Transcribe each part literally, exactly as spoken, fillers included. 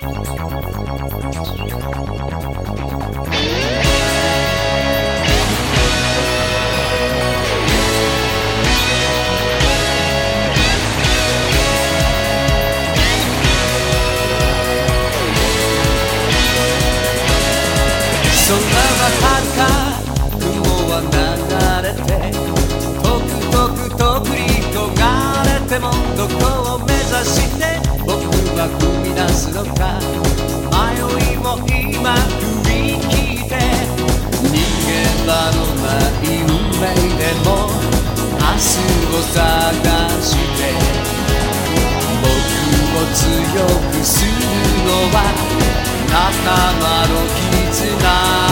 空は遥か雲は流れて遠く遠く遠くに焦がれてもどこを目指して僕は踏み出すのか迷いも今振り切って逃げ場のない運命でも明日を探して僕を強くするのは仲間の絆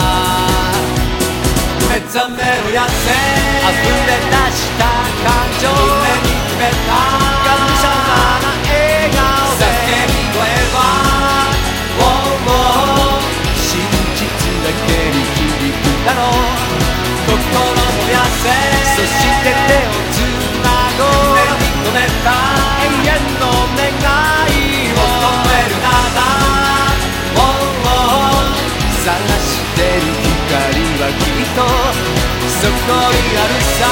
目覚めろやせ溢れ出した感情胸に決めたがむしゃらな笑顔で叫び声は、oh, oh, 真実だけに響くだろう心燃やせそして手をつなごう胸に込めた永遠の願いを求めるなら、oh, oh, 探してる光はきっとそこにあるさ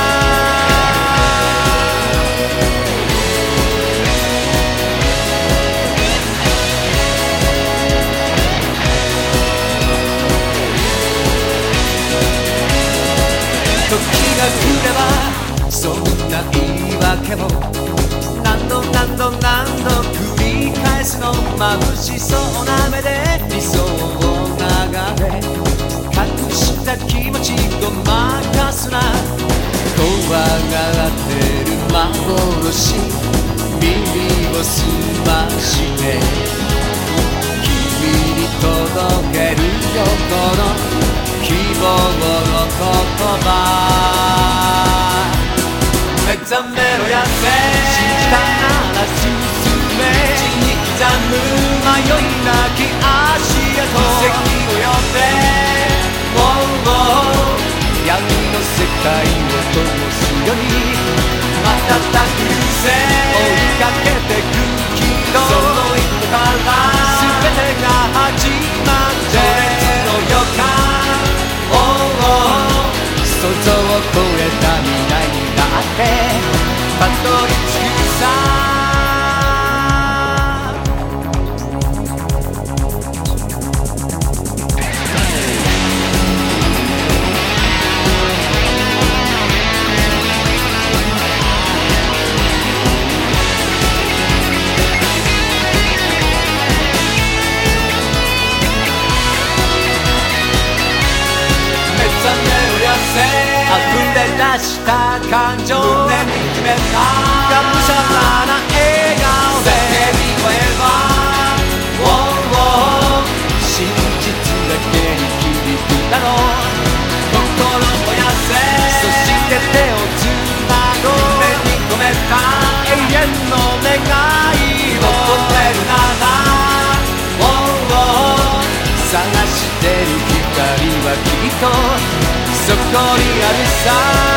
時が来ればそんな言い訳も何度何度何度繰り返すの眩しそうな目で理想を眺め隠した気持ちごまかすな怖がってる幻耳を澄まして君に届けるよこの希望の言葉目覚めろやせ信じたなら進め地に刻む迷いなき足跡奇跡を呼んで闇の世界を灯すように瞬く流星追いかけてくけどその一歩から全てが始まって情熱の予感、oh, oh, 想像を超えた未来になってたどり着くさ溢れ出した感情胸に決めたがむしゃらな笑顔で叫び声は、oh, oh, 真実だけに響くだろう心燃やせそして手をつなごう胸に込めた永遠の願いを求めるなら、oh, oh, 探してる光はきっとそこにあるさ